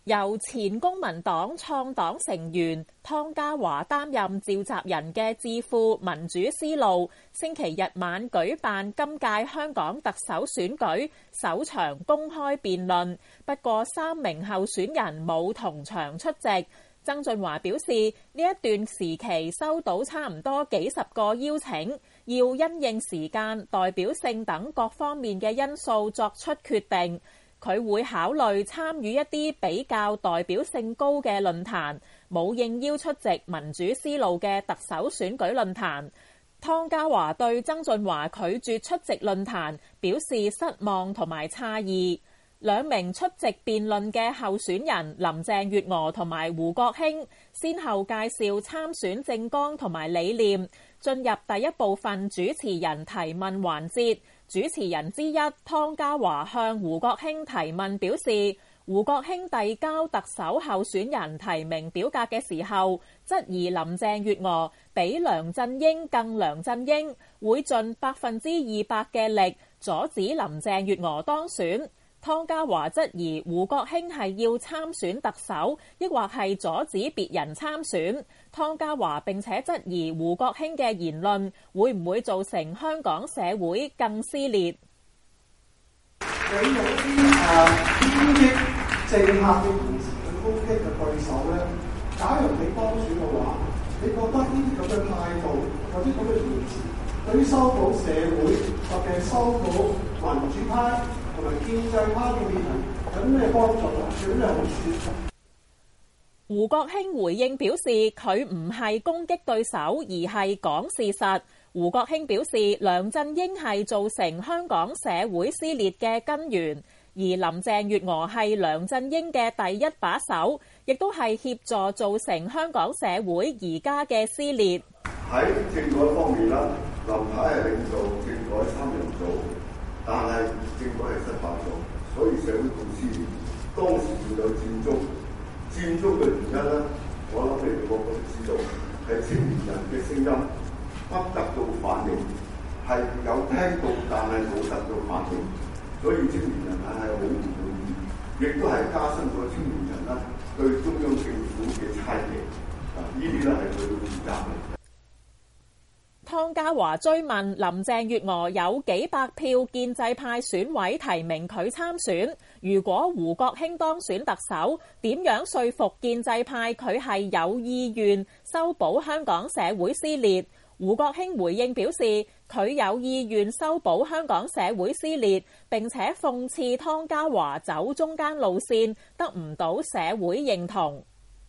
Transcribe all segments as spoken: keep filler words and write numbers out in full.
由前公民黨創黨成員湯家驊擔任召集人嘅智庫民主思路，星期日晚舉辦今屆香港特首選舉首場公開辯論，不過三名候選人冇同場出席。曾俊華表示，呢一段時期收到差唔多幾十個邀請，要因應時間、代表性等各方面嘅因素作出決定。佢會考慮參與一啲比較代表性高嘅論壇，冇應邀出席民主思路嘅特首選舉論壇。湯家驊對曾俊華拒絕出席論壇表示失望同埋詫異。兩名出席辯論嘅候選人林鄭月娥同埋胡國興，先後介紹參選政綱同埋理念。進入第一部分主持人提問環節，主持人之一湯家驊向胡國興提問表示，胡國興遞交特首候選人提名表格嘅時候，質疑林鄭月娥比梁振英更梁振英，會盡百分之二百嘅力阻止林鄭月娥當選。湯家驊質疑胡國興係要參選特首，抑或係阻止別人參選。湯家驊並且質疑胡國興嘅言論會唔會造成香港社會更撕裂。 你用啲誒偏激政客嘅言辭去攻擊嘅對手咧，假如你當選嘅話，你覺得呢啲咁嘅態度或者咁嘅言辭，對於修補社會特別係修補民主派同埋建制派嘅議題有咩幫助啊？有咩好處？ 胡國興回應表示，佢唔係攻擊對手，而係講事實。胡國興表示，梁振英係造成香港社會撕裂嘅根源，而林鄭月娥係梁振英嘅第一把手，亦都係協助造成香港社會而家嘅撕裂。 喺政改方面啦，林太係領導政改三人組，但係政改係失敗咗，所以社會咁撕裂。當時仲有佔中，佔中嘅原因咧，我諗你哋個個都知道，係青年人嘅聲音不得到反應，係有聽到但係冇得到反應，所以青年人係好唔滿意，亦都係加深咗青年人啦對中央政府嘅猜疑。啊，呢啲咧係佢嘅負責嘅。 湯家驊追問林鄭月娥有幾百票建制派選委提名佢參選，如果胡國興當選特首，點樣說服建制派佢係有意願修補香港社會撕裂？胡國興回應表示，佢有意願修補香港社會撕裂，並且諷刺湯家驊走中間路線，得唔到社會認同。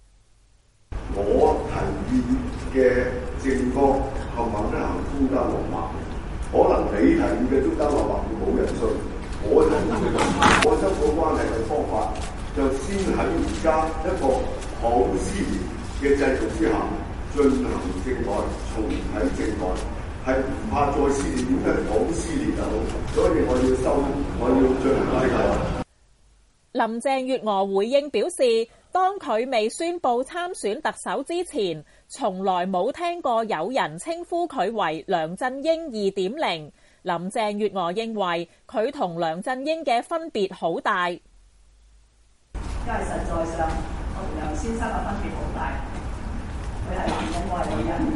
我提議嘅政綱冚唪唥都行中間落墨，可能你提議嘅中間落墨冇人信，我提議嘅我修補關係嘅方法，就先喺而家一個好撕裂嘅制度之下進行政改，重啟政改，係唔怕再撕裂，點解好撕裂啊？所以我要修，我要進行政改。 林鄭月娥回應表示，當佢未宣布參選特首之前，從來冇聽過有人稱呼佢為梁振英二點零。林鄭月娥認為佢同梁振英嘅分別好大，因為實在上我同梁先生嘅分別好大，佢係男人，我係女人。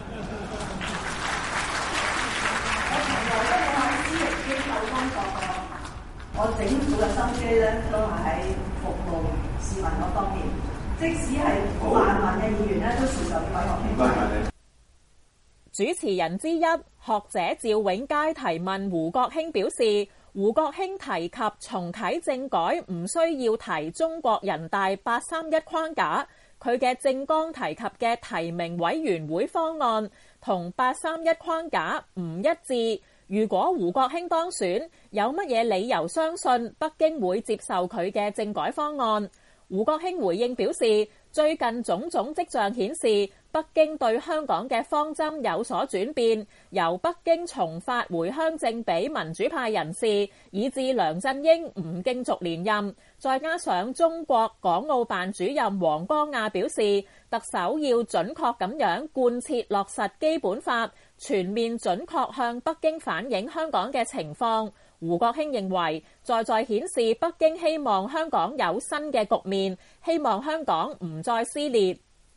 我從來都冇喺私營機構工作過，我整副嘅心機咧都係喺服務市民嗰方面。即使係泛民嘅議員咧，都接受委我傾。 主持人之一學者趙永佳提問胡國興表示，胡國興提及重啟政改唔需要提中國人大八三一框架，佢嘅政綱提及嘅提名委員會方案同八三一框架唔一致。如果胡國興當選，有乜嘢理由相信北京會接受佢嘅政改方案？胡國興回應表示，最近種種跡象顯示，北京對香港嘅方針有所轉變，由北京重發回鄉證俾民主派人士，以致梁振英唔競逐連任。再加上中國港澳辦主任王光亞表示，特首要準確咁樣貫徹落實基本法，全面準確向北京反映香港嘅情況。 胡國興認為，再再顯示北京希望香港有新嘅局面，希望香港唔再撕裂。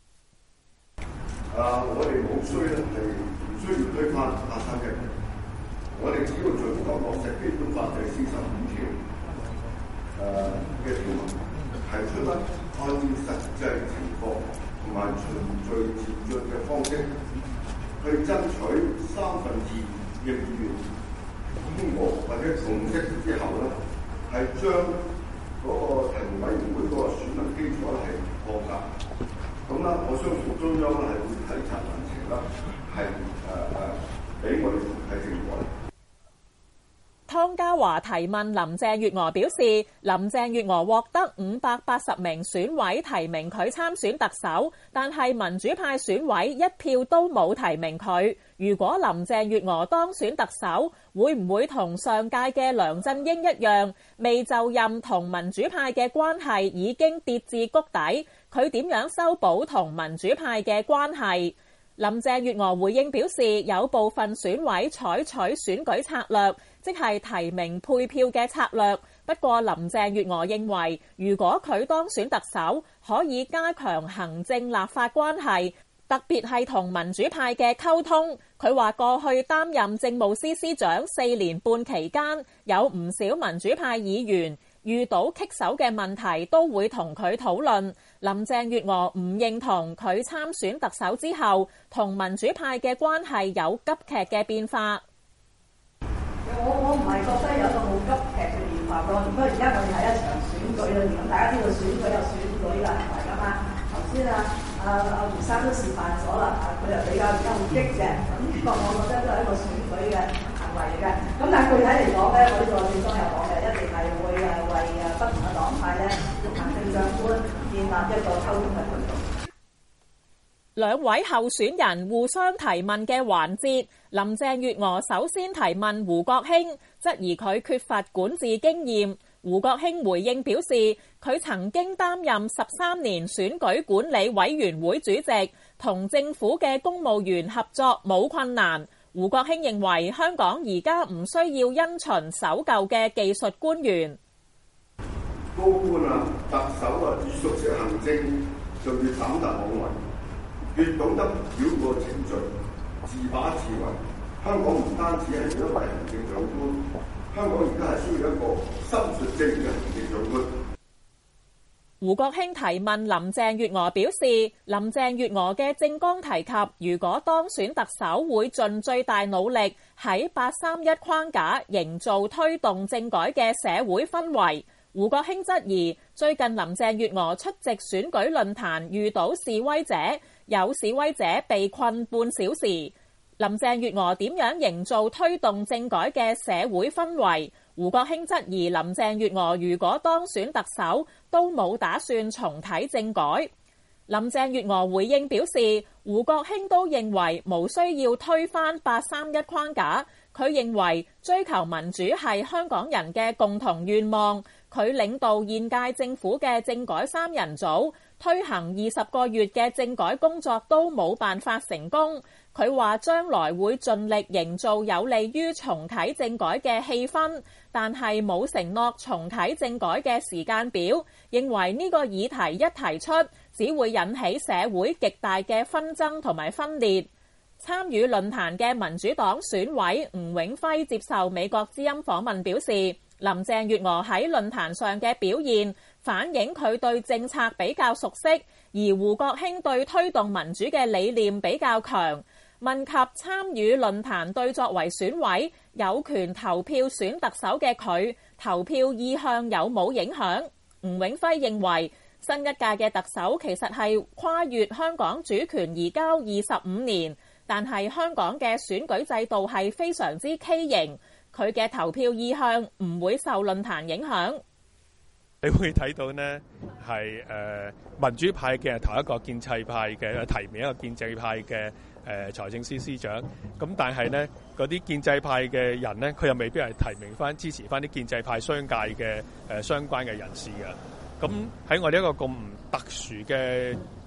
啊，我哋冇需咧係唔需要推翻八三一嘅，我哋只要盡量落實基本法第四十五條誒嘅條文，提出咧按照實際情況同埋循序漸進嘅方式，去爭取三分之二嘅議員通過或者共識之後咧，係將嗰個提名委員會嗰個選民基礎咧係擴大。咁啦，我相信中央咧係會體察民情啦，係誒誒俾我哋係政改。 湯家驊提問林鄭月娥表示，林鄭月娥獲得五百八十名選委提名佢參選特首，但係民主派選委一票都冇提名佢。如果林鄭月娥當選特首，會唔會同上屆嘅梁振英一樣，未就任同民主派嘅關係已經跌至谷底？佢點樣修補同民主派嘅關係？林鄭月娥回應表示，有部分選委採取選舉策略，即係提名配票嘅策略。不過林鄭月娥認為，如果佢當選特首，可以加強行政立法關係，特別係同民主派嘅溝通。佢話過去擔任政務司司長四年半期間，有唔少民主派議員遇到棘手嘅問題都會同佢討論。林鄭月娥唔認同佢參選特首之後同民主派嘅關係有急劇嘅變化。 我我唔係覺得有個好急劇嘅變化咯。不過而家我哋係一場選舉裏面，咁大家知道選舉有選舉嘅行為㗎嘛。頭先啊啊啊胡生都示範咗啦，佢又比較而家好激嘅，咁呢個我覺得都係一個選舉嘅行為嚟嘅。咁但係具體嚟講咧，我呢個正當有講嘅，一定係會誒為誒不同嘅黨派咧，行政長官建立一個溝通嘅渠道。 兩位候選人互相提問嘅環節，林鄭月娥首先提問胡國興，質疑佢缺乏管治經驗。胡國興回應表示，佢曾經擔任十三年選舉管理委員會主席，同政府嘅公務員合作冇困難。胡國興認為香港而家唔需要因循守舊嘅技術官員。 高官啊，特首啊，越熟悉行政就越膽大妄為，越懂得繞過程序，自把自為。香港唔單止係一位行政長官，香港而家係需要一個心術正嘅行政長官。 胡國興提問林鄭月娥表示，林鄭月娥嘅政綱提及，如果當選特首，會盡最大努力喺八三一框架營造推動政改嘅社會氛圍。胡國興質疑，最近林鄭月娥出席選舉論壇遇到示威者，有示威者被困半小時。林鄭月娥點樣營造推動政改嘅社會氛圍？胡國興質疑林鄭月娥如果當選特首，都冇打算重啟政改。林鄭月娥回應表示，胡國興都認為無需要推翻八三一框架。佢認為追求民主係香港人嘅共同願望。佢領導現屆政府嘅政改三人組，推行二十個月嘅政改工作都冇辦法成功。佢話將來會盡力營造有利於重啟政改嘅氣氛，但係冇承諾重啟政改嘅時間表。認為呢個議題一提出，只會引起社會極大嘅紛爭同埋分裂。參與論壇嘅民主黨選委吳永輝接受美國之音訪問表示，林鄭月娥喺論壇上嘅表現反映佢對政策比較熟悉，而胡國興對推動民主嘅理念比較強。問及參與論壇對作為選委有權投票選特首嘅佢投票意向有冇影響，吳永輝認為新一屆嘅特首其實係跨越香港主權移交二十五年，但係香港嘅選舉制度係非常之畸形，佢嘅投票意向唔會受論壇影響。 你會睇到呢係誒民主派嘅投一個建制派嘅提名一個建制派嘅誒財政司司長，咁但係呢嗰啲建制派嘅人呢，佢又未必係提名翻支持翻啲建制派商界嘅誒相關嘅人士嘅。咁喺我哋一個咁特殊嘅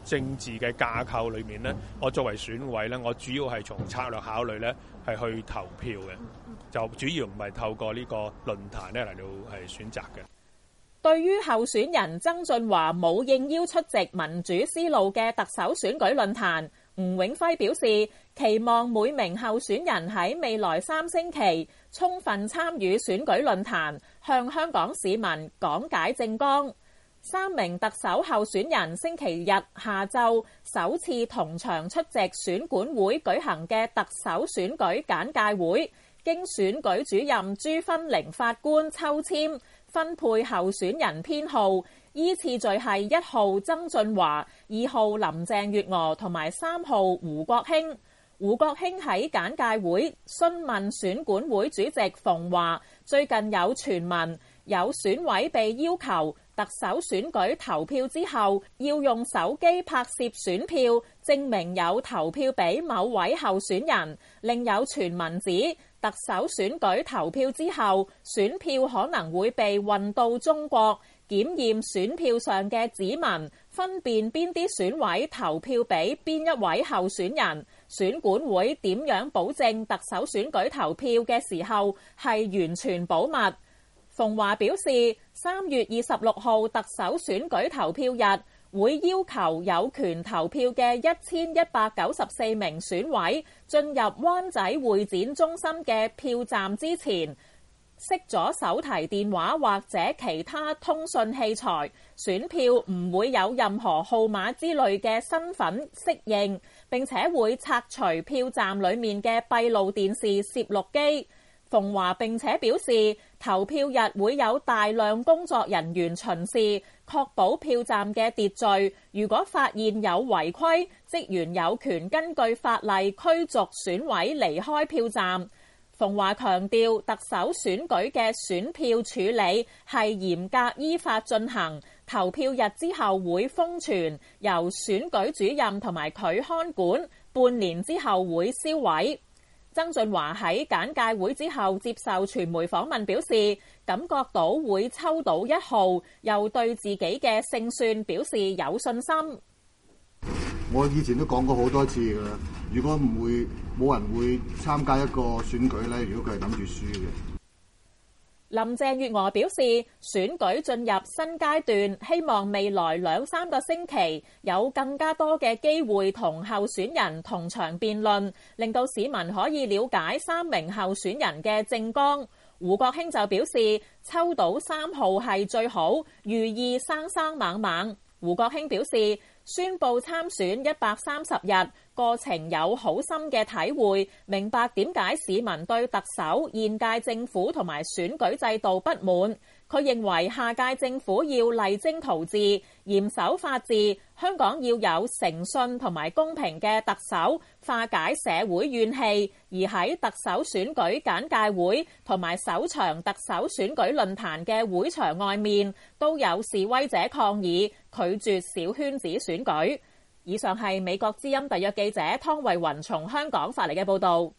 政治嘅架構裏面咧，我作為選委咧，我主要係從策略考慮咧係去投票嘅，就主要唔係透過呢個論壇咧嚟到係選擇嘅。 對於候選人曾俊華冇應邀出席民主思路嘅特首選舉論壇，吳永輝表示期望每名候選人喺未來三星期充分參與選舉論壇，向香港市民講解政綱。三名特首候選人星期日下晝首次同場出席選管會舉行嘅特首選舉簡介會，經選舉主任朱芬玲法官抽籤分配候選人編號，依次序係一號曾俊華、二號林鄭月娥同埋三號胡國興。胡國興喺簡介會詢問選管會主席馮華，最近有傳聞有選委被要求特首選舉投票之後要用手機拍攝選票，證明有投票俾某位候選人。另有傳聞指特首選舉投票之後，選票可能會被運到中國檢驗選票上嘅指紋，分辨邊啲選委投票俾邊一位候選人。選管會點樣保證特首選舉投票嘅時候係完全保密？馮華表示，三月二十六號特首選舉投票日會要求有權投票嘅一千一百九十四名選委進入灣仔會展中心嘅票站之前，熄咗手提電話或者其他通訊器材，選票唔會有任何號碼之類嘅身份適應，並且會拆除票站裡面嘅閉路電視攝錄機。馮華並且表示，投票日會有大量工作人員巡視，確保票站嘅秩序。如果發現有違規，職員有權根據法例驅逐選委離開票站。馮華強調，特首選舉嘅選票處理係嚴格依法進行，投票日之後會封存，由選舉主任同埋佢看管，半年之後會銷毀。曾俊華喺簡介會之後接受傳媒訪問表示，感覺到會抽到一號，又對自己嘅勝算表示有信心。 我以前都講過好多次㗎啦，如果唔會冇人會參加一個選舉咧，如果佢係諗住輸嘅。 林鄭月娥表示，選舉進入新階段，希望未來兩三個星期有更加多嘅機會同候選人同場辯論，令到市民可以了解三名候選人嘅政綱。胡國興就表示，抽到三號係最好，寓意生生猛猛。胡國興表示，宣布參選一百三十日，過程有好深嘅體會，明白點解市民對特首、現屆政府同埋選舉制度不滿。佢認為下屆政府要勵精圖治，嚴守法治，香港要有誠信同埋公平嘅特首，化解社會怨氣。而喺特首選舉簡介會同埋首場特首選舉論壇嘅會場外面，都有示威者抗議，拒絕小圈子選舉。以上係美國之音特約記者湯慧雲從香港發嚟嘅報導。